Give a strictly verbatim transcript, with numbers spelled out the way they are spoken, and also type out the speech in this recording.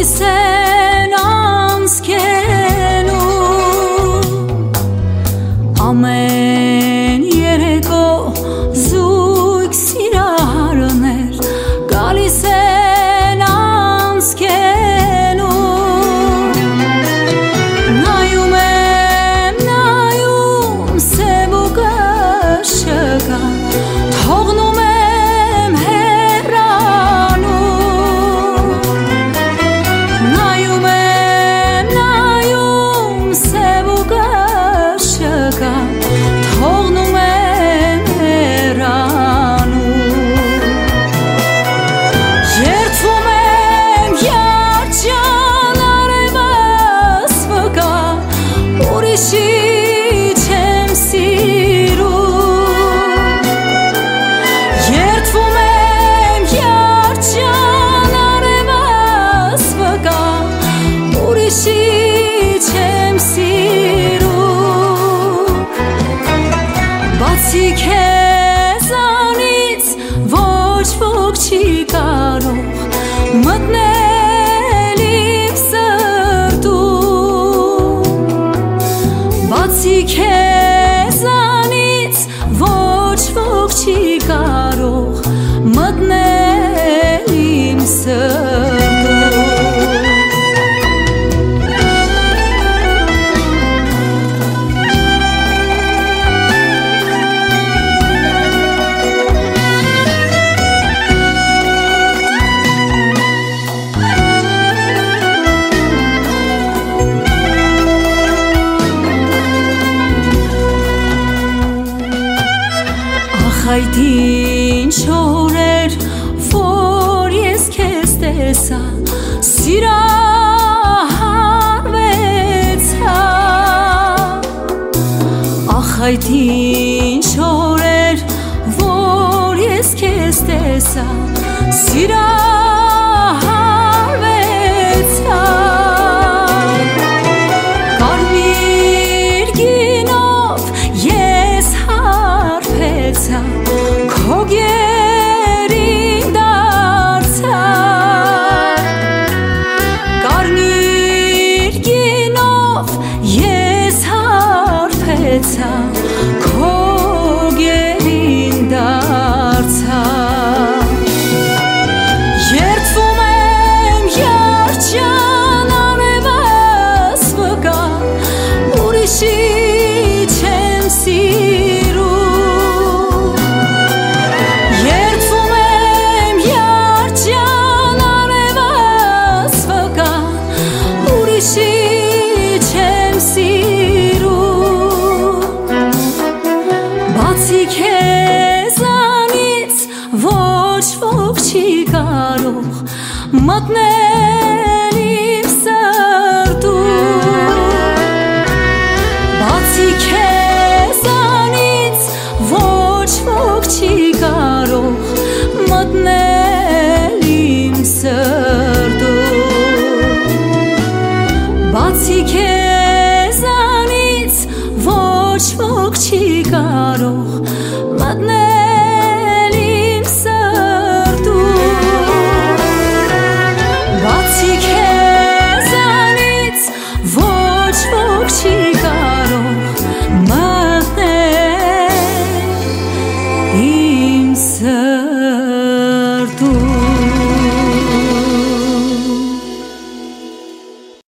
գալիս են անցքենում ամեն երեկո զույգ սիրահարներ գալիս են անցքենում նայում եմ նայում սև ու կշկա թողնում եմ հեռանում նայում եմ նայում սև ու կշկա թողնում եմ հեռանում երդվում եմ երջան արևս վկա ուրիշի չեմ սիրում երդվում եմ երջան արևս վկա ուրիշի չեմ սիրում բացի քեզանից ոչ ոք չի կարող մտնել իմ սրտում բացի քեզանից ոչ ոք չի կարող մտնել իմ սրտում Այդ ինչ օրեր որ ես քեզ տեսա սիրահարվեցա ախ այդ ինչ օրեր որ ես քեզ տեսա սիրահարվեցա կարմիր գինով ես հարբեցա քո գերին դարձա կարմիր գինով ես հարբեցա քո գերին դարձա երդվում եմ երջան արևս վկա ուրիշի չեմ սիրում երդվում եմ երջան արևս վկա ուրիշի չեմ սիրում բացի քեզանից ոչ ոք չի կարող մտնել իմ սրտում բացի քեզանից ոչ ոք չի կարող մտնել իմ սրտում բացի քեզանից ոչ ոք չի կարող մտնել իմ սրտում բացի քեզանից ոչ ոք չի կարող մտնել իմ սրտում